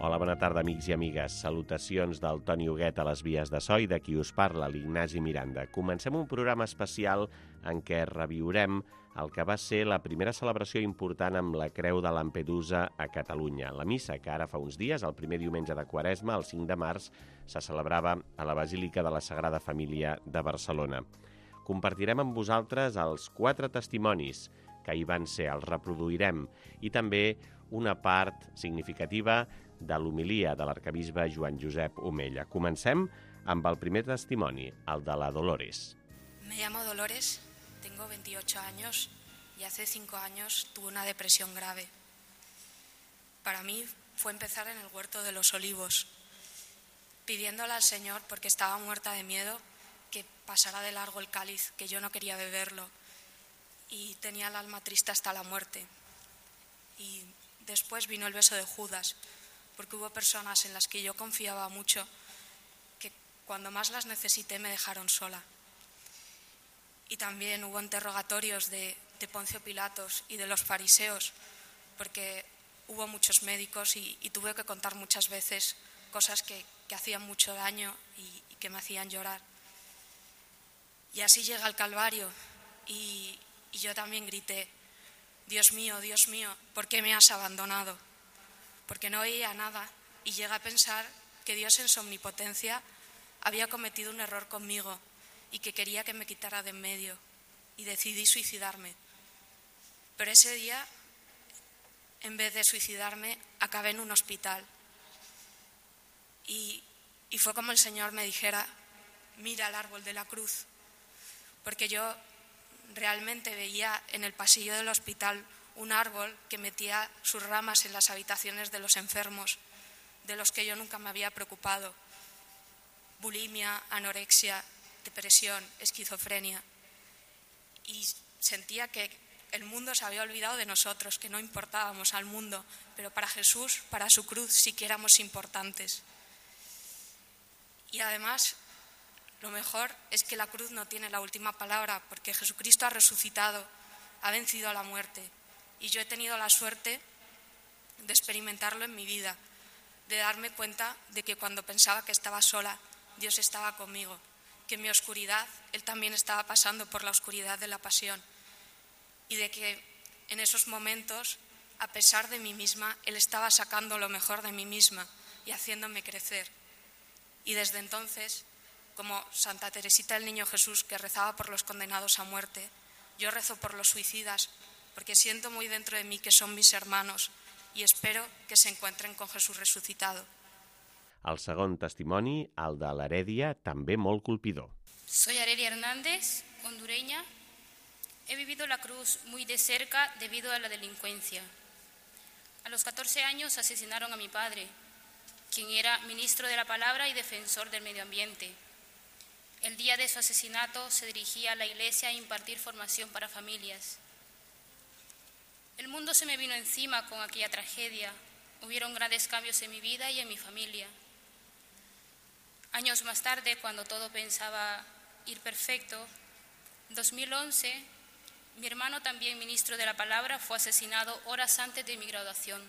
Hola, bona tarda, amics i amigues. Salutacions del Toni Huguet a les vies de so i de qui us parla, l'Ignasi Miranda. Comencem un programa especial en què reviurem el que va ser la primera celebració important amb la Creu de Lampedusa a Catalunya. La missa, que ara fa uns dies, el primer diumenge de Quaresma, el 5 de març, se celebrava a la Basílica de la Sagrada Família de Barcelona. Compartirem amb vosaltres els 4 testimonis que hi van ser, els reproduirem, i també una part significativa de l'homilia de l'arquebisbe Joan Josep Omella. Comencem amb el primer testimoni, el de la Dolores. Me llamo Dolores, tengo 28 años y hace 5 años tuve una depresión grave. Para mí fue empezar en el huerto de los Olivos, pidiéndole al Señor, porque estaba muerta de miedo, que pasara de largo el cáliz, que yo no quería beberlo y tenía el alma triste hasta la muerte. Y después vino el beso de Judas, porque hubo personas en las que yo confiaba mucho que cuando más las necesité me dejaron sola. Y también hubo interrogatorios de Poncio Pilatos y de los fariseos, porque hubo muchos médicos y tuve que contar muchas veces cosas que hacían mucho daño y que me hacían llorar. Y así llega el Calvario y yo también grité: Dios mío, ¿por qué me has abandonado? Porque no veía nada y llegué a pensar que Dios en su omnipotencia había cometido un error conmigo y que quería que me quitara de en medio, y decidí suicidarme. Pero ese día, en vez de suicidarme, acabé en un hospital y fue como el Señor me dijera: mira el árbol de la cruz, porque yo realmente veía en el pasillo del hospital un árbol que metía sus ramas en las habitaciones de los enfermos, de los que yo nunca me había preocupado: bulimia, anorexia, depresión, esquizofrenia. Y sentía que el mundo se había olvidado de nosotros, que no importábamos al mundo, pero para Jesús, para su cruz, sí que éramos importantes. Y además, lo mejor es que la cruz no tiene la última palabra, porque Jesucristo ha resucitado, ha vencido a la muerte. Y yo he tenido la suerte de experimentarlo en mi vida, de darme cuenta de que cuando pensaba que estaba sola, Dios estaba conmigo, que en mi oscuridad Él también estaba pasando por la oscuridad de la pasión, y de que en esos momentos, a pesar de mí misma, Él estaba sacando lo mejor de mí misma y haciéndome crecer. Y desde entonces, como Santa Teresita del Niño Jesús, que rezaba por los condenados a muerte, yo rezo por los suicidas, porque siento muy dentro de mí que son mis hermanos y espero que se encuentren con Jesús resucitado. El segon testimoni, el de l'Heredia, també molt colpidor. Soy Arelia Hernández, hondureña. He vivido la cruz muy de cerca debido a la delincuencia. A los 14 años asesinaron a mi padre, quien era ministro de la palabra y defensor del medio ambiente. El día de su asesinato se dirigía a la iglesia a impartir formación para familias. El mundo se me vino encima con aquella tragedia. Hubieron grandes cambios en mi vida y en mi familia. Años más tarde, cuando todo pensaba ir perfecto, en 2011, mi hermano, también ministro de la palabra, fue asesinado horas antes de mi graduación.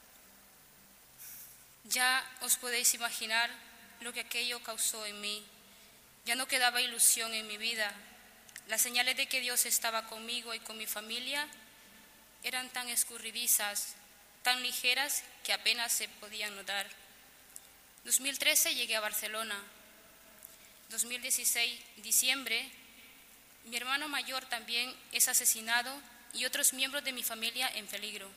Ya os podéis imaginar lo que aquello causó en mí. Ya no quedaba ilusión en mi vida. Las señales de que Dios estaba conmigo y con mi familia eran tan escurridizas, tan ligeras, que apenas se podían notar. 2013 llegué a Barcelona. 2016, diciembre, mi hermano mayor también es asesinado y otros miembros de mi familia en peligro.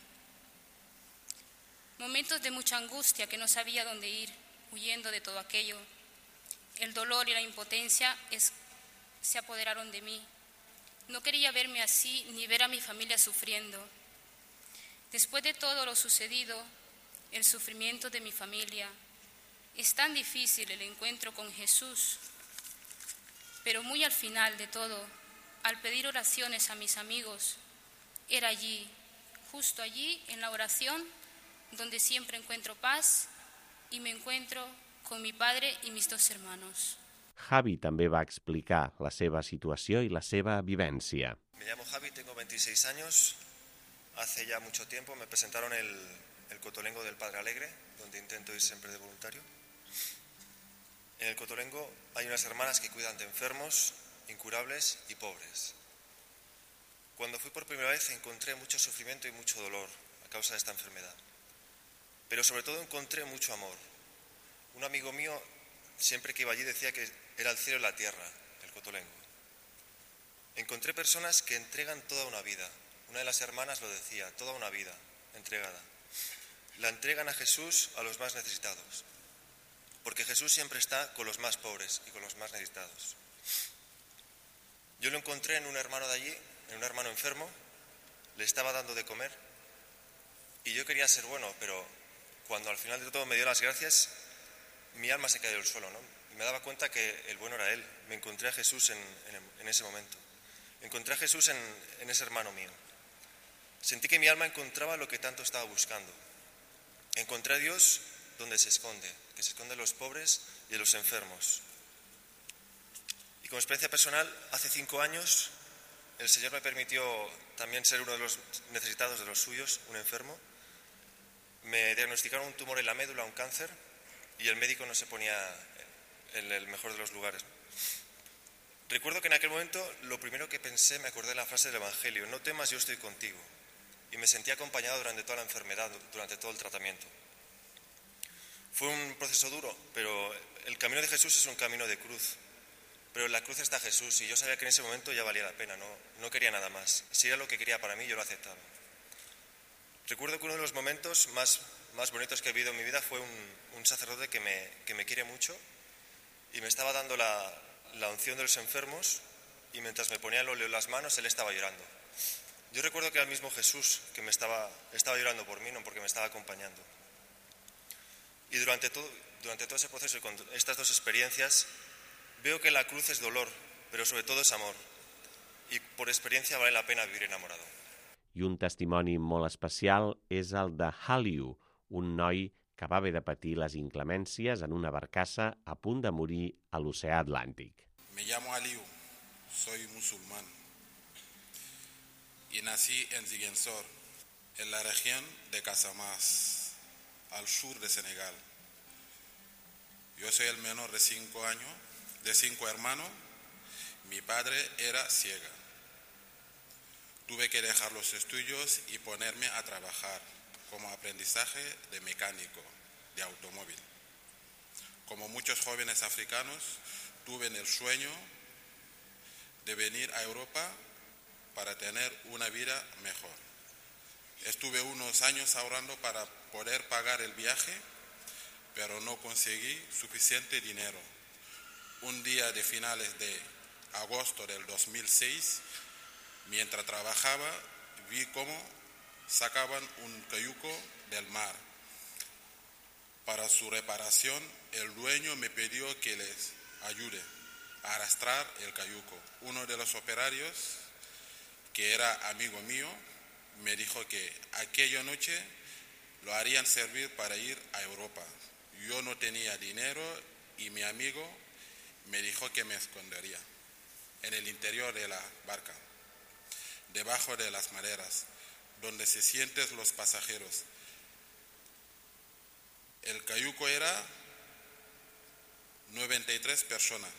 Momentos de mucha angustia, que no sabía dónde ir, huyendo de todo aquello. El dolor y la impotencia se apoderaron de mí. No quería verme así ni ver a mi familia sufriendo. Después de todo lo sucedido, el sufrimiento de mi familia, es tan difícil el encuentro con Jesús. Pero muy al final de todo, al pedir oraciones a mis amigos, era allí, justo allí, en la oración, donde siempre encuentro paz y me encuentro con mi padre y mis 2 hermanos. Javi també va explicar la seva situació i la seva vivència. Me llamo Javi, tengo 26 años. Hace ya mucho tiempo me presentaron el el Cotolengo del Padre Alegre, donde intento ir siempre de voluntario. En el Cotolengo hay unas hermanas que cuidan de enfermos, incurables y pobres. Cuando fui por primera vez encontré mucho sufrimiento y mucho dolor a causa de esta enfermedad. Pero sobre todo encontré mucho amor. Un amigo mío, siempre que iba allí, decía que era el cielo y la tierra, el Cotolengo. Encontré personas que entregan toda una vida. Una de las hermanas lo decía, toda una vida entregada. La entregan a Jesús, a los más necesitados. Porque Jesús siempre está con los más pobres y con los más necesitados. Yo lo encontré en un hermano de allí, en un hermano enfermo, le estaba dando de comer y yo quería ser bueno, pero cuando al final de todo me dio las gracias, mi alma se cayó al suelo, ¿no? Y me daba cuenta que el bueno era él. Me encontré a Jesús en ese momento. Encontré a Jesús en ese hermano mío. Sentí que mi alma encontraba lo que tanto estaba buscando. Encontré a Dios donde se esconde, que se esconde de los pobres y de los enfermos. Y como experiencia personal, hace 5 años el Señor me permitió también ser uno de los necesitados de los suyos, un enfermo. Me diagnosticaron un tumor en la médula, un cáncer, y el médico no se ponía en el mejor de los lugares. Recuerdo que en aquel momento lo primero que pensé, me acordé de la frase del Evangelio: no temas, yo estoy contigo. Y me sentí acompañado durante toda la enfermedad, durante todo el tratamiento. Fue un proceso duro, pero el camino de Jesús es un camino de cruz. Pero en la cruz está Jesús y yo sabía que en ese momento ya valía la pena, no quería nada más. Si era lo que quería para mí, yo lo aceptaba. Recuerdo que uno de los momentos más bonitos que he vivido en mi vida fue un sacerdote que me quiere mucho y me estaba dando la unción de los enfermos, y mientras me ponía el óleo en las manos, él estaba llorando. Yo recuerdo que era el mismo Jesús que estaba llorando por mí, no porque me estaba acompañando. Y durante todo ese proceso y con estas 2 experiencias, veo que la cruz es dolor, pero sobre todo es amor. Y por experiencia vale la pena vivir enamorado. I un testimoni molt especial és el de Haliu, un noi que va haver de patir les inclemències en una barcassa a punt de morir a l'oceà Atlàntic. Me llamo Aliu, soy musulmán y nací en Ziguinchor, en la región de Casamance, al sur de Senegal. Yo soy el menor de 5 años, de 5 hermanos. Mi padre era ciega. Tuve que dejar los estudios y ponerme a trabajar como aprendizaje de mecánico de automóvil. Como muchos jóvenes africanos, tuve el sueño de venir a Europa para tener una vida mejor. Estuve unos años ahorrando para poder pagar el viaje, pero no conseguí suficiente dinero. Un día de finales de agosto del 2006, mientras trabajaba, vi cómo sacaban un cayuco del mar. Para su reparación, el dueño me pidió que les ayude a arrastrar el cayuco. Uno de los operarios, que era amigo mío, me dijo que aquella noche lo harían servir para ir a Europa. Yo no tenía dinero y mi amigo me dijo que me escondería en el interior de la barca, debajo de las maderas, donde se sienten los pasajeros. El cayuco era 93 personas,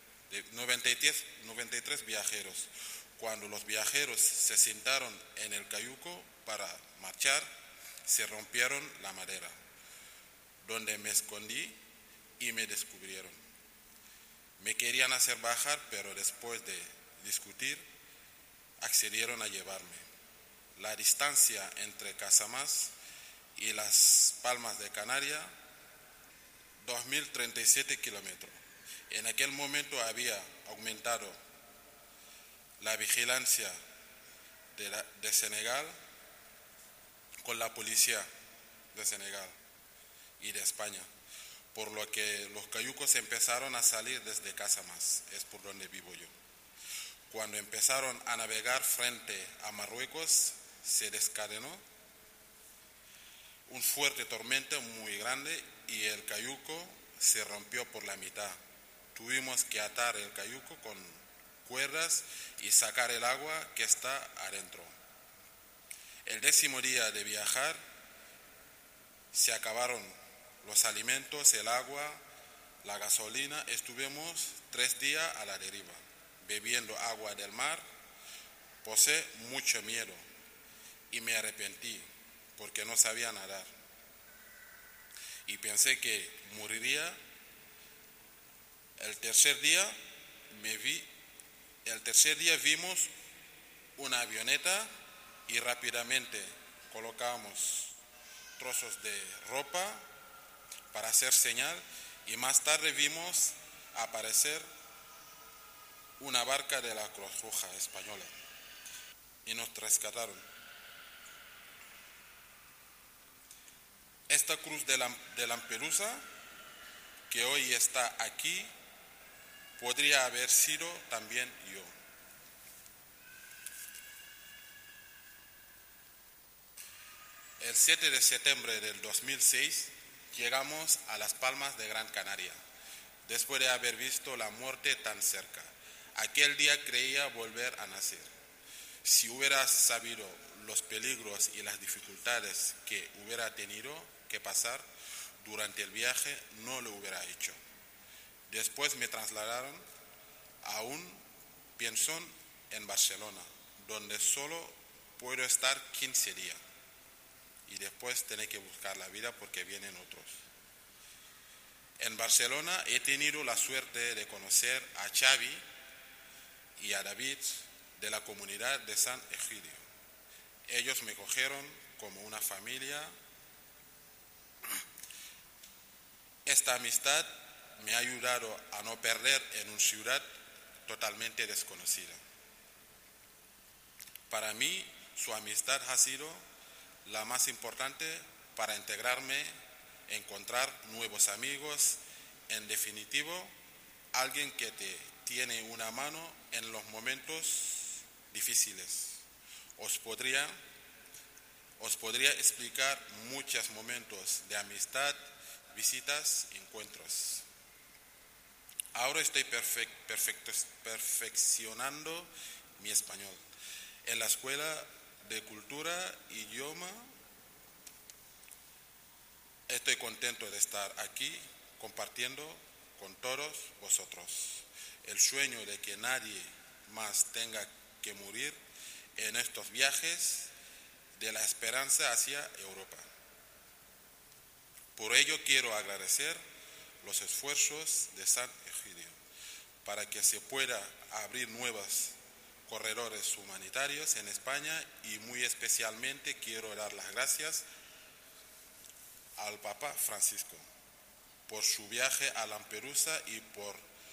93 viajeros. Cuando los viajeros se sentaron en el cayuco para marchar, se rompieron la madera, donde me escondí y me descubrieron. Me querían hacer bajar, pero después de discutir, accedieron a llevarme. La distancia entre Casamance y Las Palmas de Canarias, 2.037 kilómetros. En aquel momento había aumentado la vigilancia de Senegal con la policía de Senegal y de España, por lo que los cayucos empezaron a salir desde Casamance, es por donde vivo yo. Cuando empezaron a navegar frente a Marruecos, se desencadenó un fuerte tormenta muy grande y el cayuco se rompió por la mitad. Tuvimos que atar el cayuco con cuerdas y sacar el agua que está adentro. El 10º día de viajar, Se acabaron los alimentos, el agua, la gasolina. Estuvimos 3 días a la deriva, bebiendo agua del mar. Pasé mucho miedo y me arrepentí porque no sabía nadar. Y pensé que moriría. El tercer día vimos una avioneta y rápidamente colocamos trozos de ropa para hacer señal, y más tarde vimos aparecer una barca de la Cruz Roja Española y nos rescataron. Esta cruz de Lampedusa, que hoy está aquí, podría haber sido también yo. El 7 de septiembre del 2006 llegamos a Las Palmas de Gran Canaria, después de haber visto la muerte tan cerca. Aquel día creía volver a nacer. Si hubiera sabido los peligros y las dificultades que hubiera tenido que pasar durante el viaje, no lo hubiera hecho. Después me trasladaron a un pensión en Barcelona, donde solo puedo estar 15 días. Y después tener que buscar la vida porque vienen otros. En Barcelona he tenido la suerte de conocer a Xavi y a David de la comunidad de San Egidio. Ellos me cogieron como una familia. Esta amistad me ha ayudado a no perder en una ciudad totalmente desconocida. Para mí, su amistad ha sido la más importante para integrarme, encontrar nuevos amigos, en definitivo, alguien que te tiene una mano en los momentos difíciles. Os podría explicar muchos momentos de amistad, visitas, encuentros. Ahora estoy perfeccionando mi español en la Escuela de Cultura e Idioma. Estoy contento de estar aquí compartiendo con todos vosotros el sueño de que nadie más tenga que morir en estos viajes de la esperanza hacia Europa. Por ello quiero agradecer los esfuerzos de San Egidio para que se pueda abrir nuevos corredores humanitarios en España, y muy especialmente quiero dar las gracias al Papa Francisco por su viaje a Lampedusa y por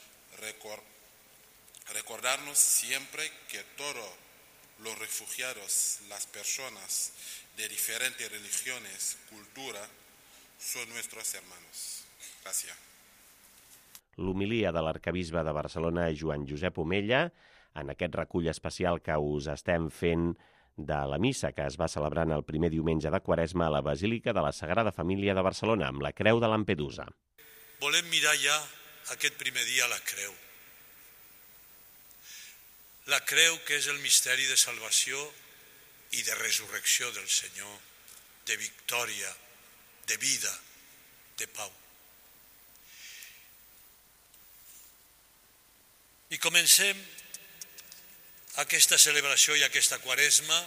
recordarnos siempre que todos los refugiados, las personas de diferentes religiones, cultura, són nuestros hermanos. Gràcies. L'homilia de l'arcabisbe de Barcelona, Joan Josep Omella, en aquest recull especial que us estem fent de la missa que es va celebrant el primer diumenge de Quaresma a la Basílica de la Sagrada Família de Barcelona, amb la Creu de Lampedusa. Volem mirar ja aquest primer dia la Creu. La Creu, que és el misteri de salvació i de resurrecció del Senyor, de victòria, de vida, de pau. I comencem aquesta celebració i aquesta Quaresma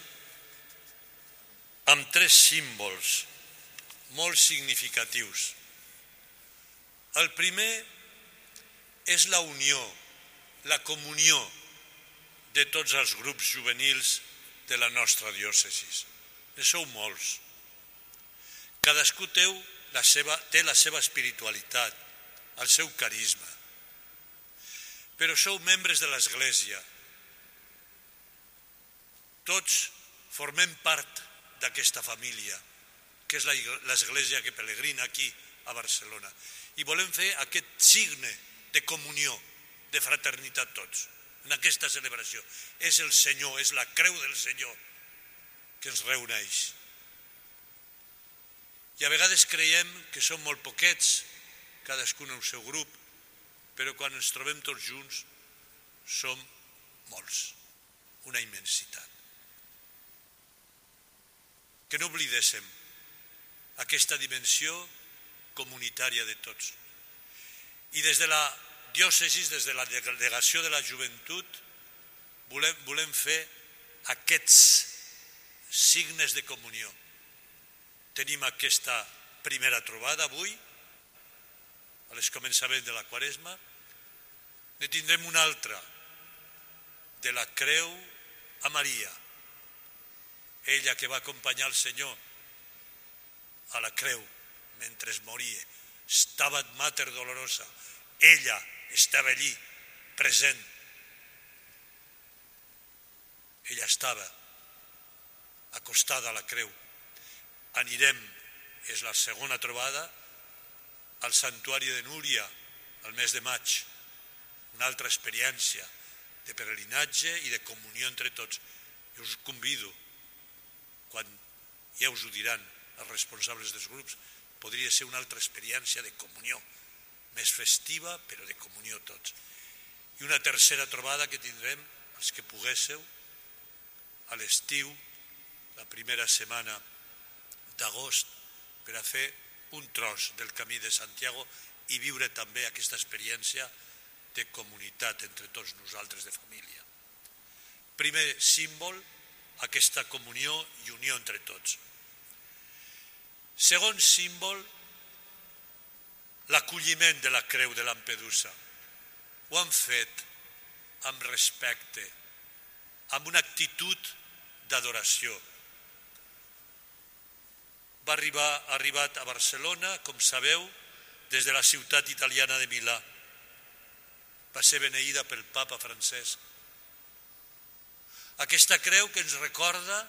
amb 3 símbols molt significatius. El primer és la unió, la comunió de tots els grups juvenils de la nostra diòcesis. Sou molts. Cadascú té la seva espiritualitat, el seu carisma. Però sou membres de l'Església. Tots formem part d'aquesta família, que és l'Església que pelegrina aquí a Barcelona. I volem fer aquest signe de comunió, de fraternitat tots, en aquesta celebració. És el Senyor, és la creu del Senyor que ens reuneix. I a vegades creiem que som molt poquets, cadascun en el seu grup, però quan ens trobem tots junts som molts, una immensitat. Que no oblidéssim aquesta dimensió comunitària de tots. I des de la diòcesi, des de la delegació de la joventut, volem fer aquests signes de comunió. Tenim aquesta primera trobada avui, a les començaments de la Quaresma. Ne tindrem una altra, de la creu a Maria, ella que va acompanyar el Senyor a la creu mentre moria. Stabat Mater Dolorosa, ella estava allí, present. Ella estava acostada a la creu. Anirem, és la segona trobada, al santuari de Núria, al mes de maig. Una altra experiència de peregrinatge i de comunió entre tots. Jo us convido, quan ja us ho diran els responsables dels grups, podria ser una altra experiència de comunió, més festiva, però de comunió tots. I una tercera trobada que tindrem, els que poguésseu, a l'estiu, la primera setmana d'agost, per a fer un tros del camí de Santiago i viure també aquesta experiència de comunitat entre tots nosaltres, de família. Primer símbol, aquesta comunió i unió entre tots. Segon símbol, l'acolliment de la creu de Lampedusa. Ho han fet amb respecte, amb una actitud d'adoració. Va arribat a Barcelona, com sabeu, des de la ciutat italiana de Milà. Va ser beneïda pel papa Francesc. Aquesta creu que ens recorda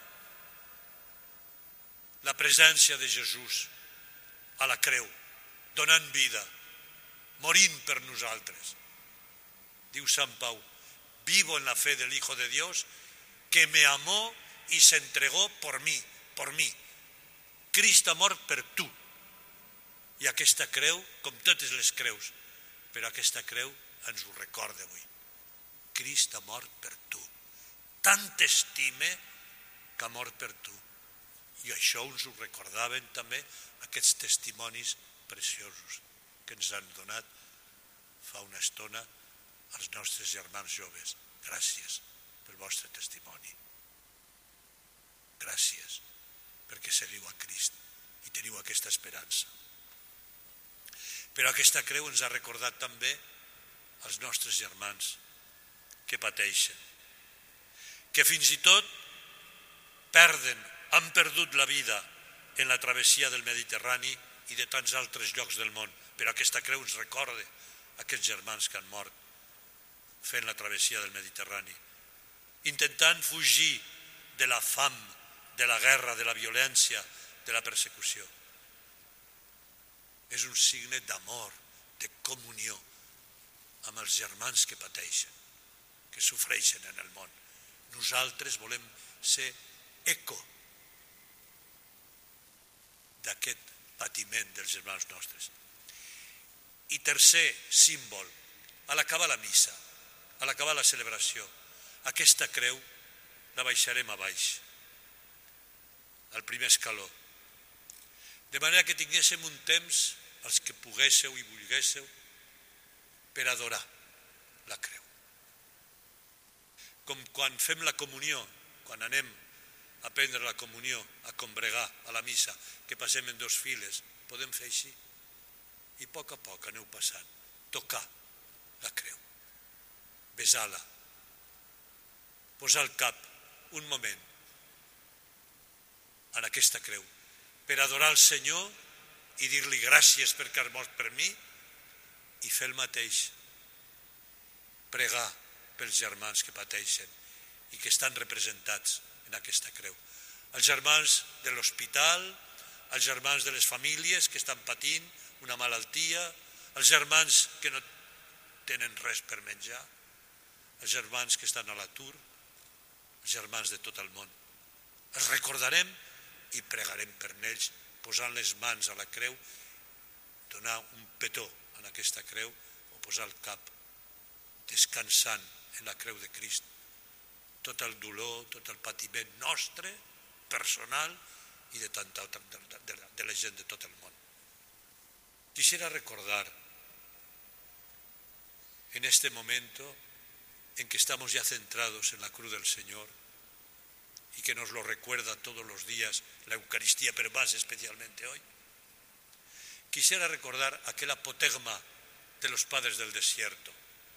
la presència de Jesús a la creu, donant vida, morint per nosaltres. Diu Sant Pau, vivo en la fe del Hijo de Dios, que me amó y se entregó por mí. Crist ha mort per tu. I aquesta creu, com totes les creus, però aquesta creu ens ho recorda avui. Crist ha mort per tu. Tant t'estime que ha mort per tu. I això ens ho recordaven també aquests testimonis preciosos que ens han donat fa una estona els nostres germans joves. Gràcies pel vostre testimoni. Gràcies perquè seguiu a Crist i teniu aquesta esperança. Però aquesta creu ens ha recordat també els nostres germans que pateixen, que fins i tot han perdut la vida en la travessia del Mediterrani i de tants altres llocs del món. Però aquesta creu ens recorda aquests germans que han mort fent la travessia del Mediterrani, intentant fugir de la fam, de la guerra, de la violència, de la persecució. És un signe d'amor, de comunió amb els germans que pateixen, que sofreixen en el món. Nosaltres volem ser eco d'aquest patiment dels germans nostres. I tercer símbol, a l'acabar la missa, a l'acabar la celebració, aquesta creu la baixarem a baix, al primer escaló, de manera que tinguéssim un temps, els que poguésseu i volguésseu, per adorar la creu. Com quan fem la comunió, quan anem a prendre la comunió, a combregar a la missa, que passem en dos files, podem fer així. I a poc aneu passant, tocar la creu, besar-la, posar el cap un moment en aquesta creu, per adorar el Senyor i dir-li gràcies perquè has mort per mi, i fer el mateix, pregar pels germans que pateixen i que estan representats en aquesta creu. Els germans de l'hospital, els germans de les famílies que estan patint una malaltia, els germans que no tenen res per menjar, els germans que estan a l'atur, els germans de tot el món. Els recordarem i pregarem per ells, posant les mans a la creu, donar un petó en aquesta creu o posar el cap, descansant en la creu de Crist, tot el dolor, tot el patiment nostre, personal i de tanta altra, de la gent de tot el món. Quisiera recordar en este momento en que estamos ya centrados en la cruz del Señor y que nos lo recuerda todos los días la Eucaristía, pero más especialmente hoy, quisiera recordar aquel apotegma de los padres del desierto.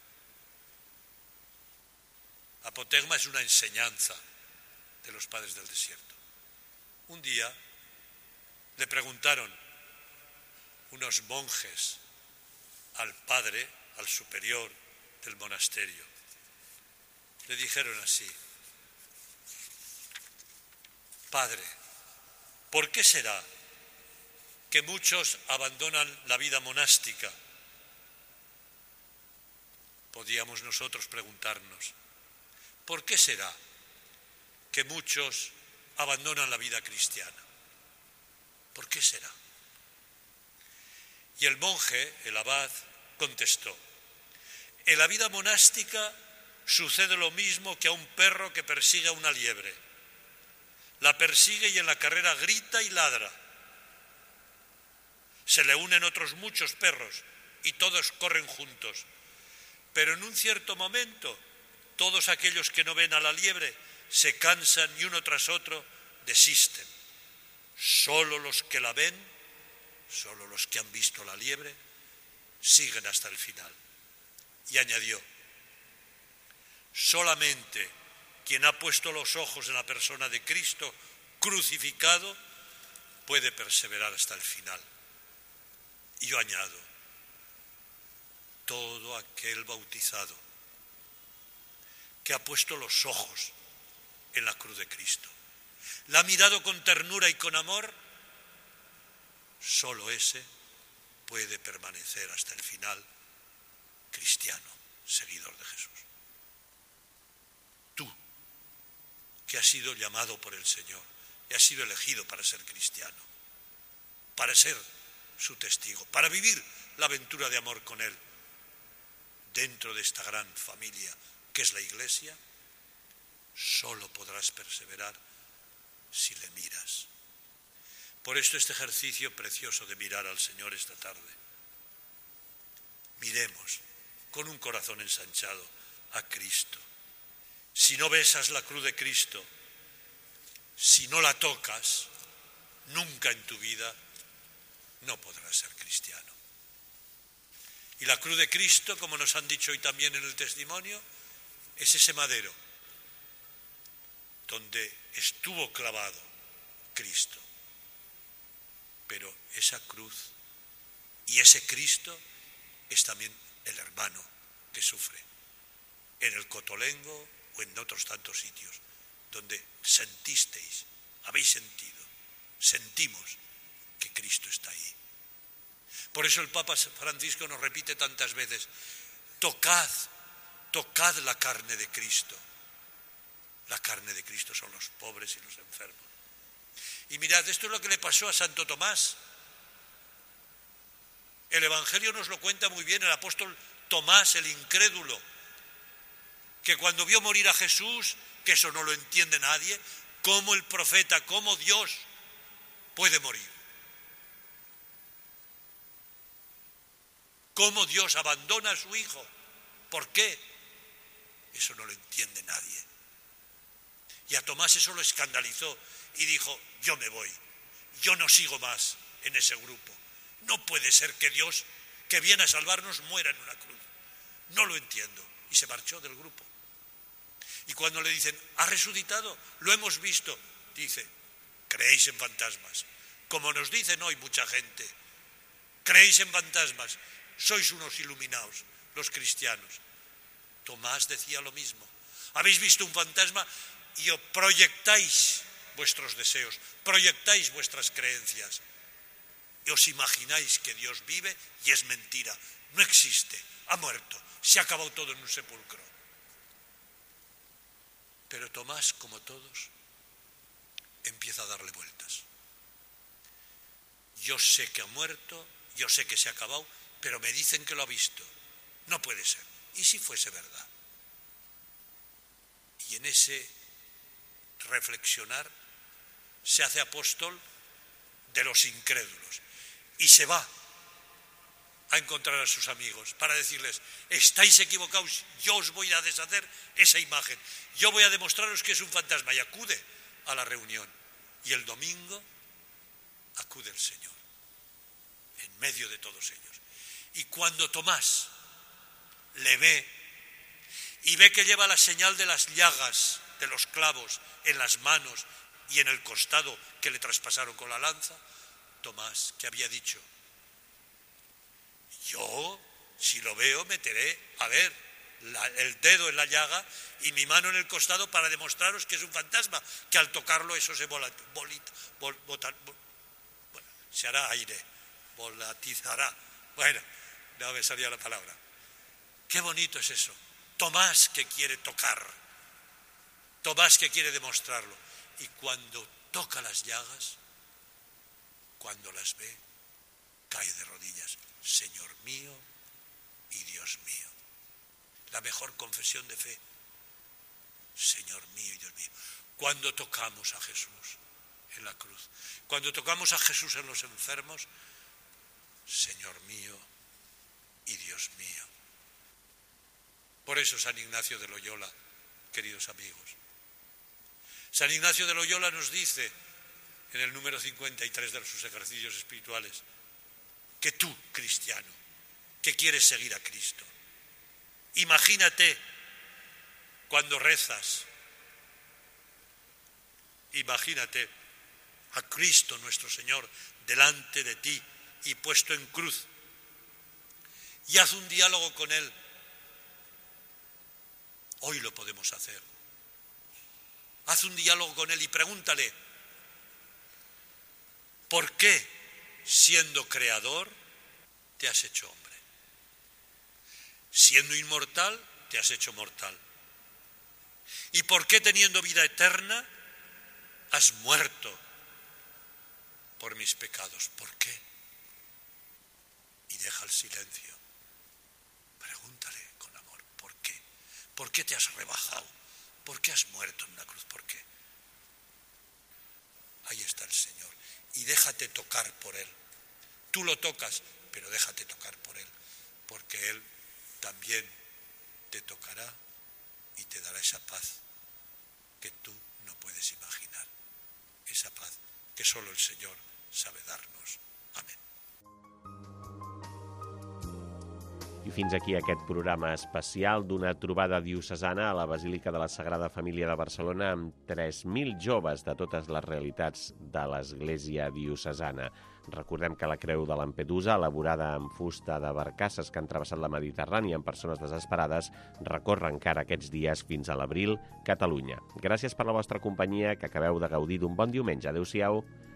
Apotegma es una enseñanza de los padres del desierto. Un día le preguntaron unos monjes al padre, al superior del monasterio. Le dijeron así: Padre, ¿por qué será que muchos abandonan la vida monástica? Podíamos nosotros preguntarnos, ¿por qué será que muchos abandonan la vida cristiana? ¿Por qué será? Y el monje, el abad, contestó: en la vida monástica sucede lo mismo que a un perro que persigue a una liebre. La persigue y en la carrera grita y ladra. Se le unen otros muchos perros y todos corren juntos. Pero en un cierto momento, todos aquellos que no ven a la liebre se cansan y uno tras otro desisten. Solo los que la ven, solo los que han visto la liebre, siguen hasta el final. Y añadió: solamente quien ha puesto los ojos en la persona de Cristo crucificado puede perseverar hasta el final. Y yo añado: todo aquel bautizado que ha puesto los ojos en la cruz de Cristo, la ha mirado con ternura y con amor, solo ese puede permanecer hasta el final cristiano, seguidor de Jesús. Tú, que has sido llamado por el Señor y has sido elegido para ser cristiano, para ser su testigo, para vivir la aventura de amor con Él dentro de esta gran familia que es la Iglesia, solo podrás perseverar si le miras. Por esto este ejercicio precioso de mirar al Señor esta tarde. Miremos con un corazón ensanchado a Cristo. Si no besas la cruz de Cristo, si no la tocas, nunca en tu vida no podrás ser cristiano. Y la cruz de Cristo, como nos han dicho hoy también en el testimonio, es ese madero donde estuvo clavado Cristo. Pero esa cruz y ese Cristo es también el hermano que sufre en el Cotolengo o en otros tantos sitios donde sentisteis, habéis sentido, sentimos que Cristo está ahí. Por eso el Papa Francisco nos repite tantas veces: tocad la carne de Cristo. La carne de Cristo son los pobres y los enfermos. Y mirad, esto es lo que le pasó a Santo Tomás. El Evangelio nos lo cuenta muy bien el apóstol Tomás, el incrédulo, que cuando vio morir a Jesús, que eso no lo entiende nadie, cómo el profeta, cómo Dios puede morir. Cómo Dios abandona a su Hijo. ¿Por qué? Eso no lo entiende nadie. Y a Tomás eso lo escandalizó y dijo: yo me voy, yo no sigo más en ese grupo. No puede ser que Dios, que viene a salvarnos, muera en una cruz. No lo entiendo. Y se marchó del grupo. Y cuando le dicen: ¿ha resucitado? Lo hemos visto. Dice: creéis en fantasmas. Como nos dicen hoy mucha gente, creéis en fantasmas, sois unos iluminados, los cristianos. Tomás decía lo mismo. Habéis visto un fantasma y proyectáis vuestros deseos, proyectáis vuestras creencias. Y os imagináis que Dios vive y es mentira. No existe, ha muerto, se ha acabado todo en un sepulcro. Pero Tomás, como todos, empieza a darle vueltas. Yo sé que ha muerto, yo sé que se ha acabado, pero me dicen que lo ha visto. No puede ser. ¿Y si fuese verdad? Y en ese reflexionar se hace apóstol de los incrédulos y se va a encontrar a sus amigos para decirles: estáis equivocados, yo os voy a deshacer esa imagen, yo voy a demostraros que es un fantasma, y acude a la reunión. Y el domingo acude el Señor en medio de todos ellos. Y cuando Tomás le ve y ve que lleva la señal de las llagas, de los clavos en las manos y en el costado que le traspasaron con la lanza, Tomás, que había dicho: yo, si lo veo, meteré, a ver, el dedo en la llaga y mi mano en el costado para demostraros que es un fantasma, que al tocarlo eso se se hará aire, volatizará. Bueno, no me salía la palabra. Qué bonito es eso. Tomás que quiere tocar, Tomás que quiere demostrarlo. Y cuando toca las llagas, cuando las ve, cae de rodillas: Señor mío y Dios mío. La mejor confesión de fe: Señor mío y Dios mío. Cuando tocamos a Jesús en la cruz, cuando tocamos a Jesús en los enfermos: Señor mío y Dios mío. Por eso San Ignacio de Loyola, queridos amigos, San Ignacio de Loyola nos dice en el número 53 de sus ejercicios espirituales que tú, cristiano, que quieres seguir a Cristo, imagínate cuando rezas, imagínate a Cristo nuestro Señor delante de ti y puesto en cruz, y haz un diálogo con Él. Hoy lo podemos hacer. Haz un diálogo con Él y pregúntale: ¿por qué, siendo creador, te has hecho hombre? Siendo inmortal, te has hecho mortal. ¿Y por qué, teniendo vida eterna, has muerto por mis pecados? ¿Por qué? Y deja el silencio. Pregúntale con amor: ¿por qué? ¿Por qué te has rebajado? ¿Por qué has muerto en una cruz? ¿Por qué? Ahí está el Señor. Y déjate tocar por Él. Tú lo tocas, pero déjate tocar por Él, porque Él también te tocará y te dará esa paz que tú no puedes imaginar. Esa paz que solo el Señor sabe darnos. Amén. I fins aquí aquest programa especial d'una trobada diocesana a la Basílica de la Sagrada Família de Barcelona amb 3.000 joves de totes les realitats de l'Església diocesana. Recordem que la Creu de Lampedusa, elaborada amb fusta de barcasses que han travessat la Mediterrània amb persones desesperades, recorre encara aquests dies fins a l'Abril, Catalunya. Gràcies per la vostra companyia, que acabeu de gaudir d'un bon diumenge. Adéu-siau.